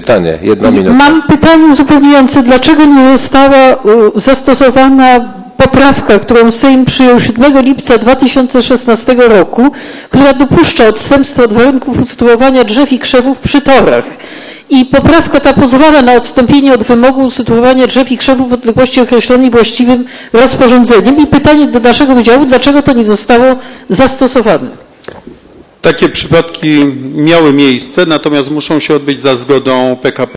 pytanie. 1 minuta. Mam pytanie uzupełniające. Dlaczego nie została zastosowana poprawka, którą Sejm przyjął 7 lipca 2016 roku, która dopuszcza odstępstwo od warunków usytuowania drzew i krzewów przy torach? I poprawka ta pozwala na odstąpienie od wymogu usytuowania drzew i krzewów w odległości określonej właściwym rozporządzeniem. I pytanie do naszego wydziału, dlaczego to nie zostało zastosowane? Takie przypadki miały miejsce, natomiast muszą się odbyć za zgodą PKP.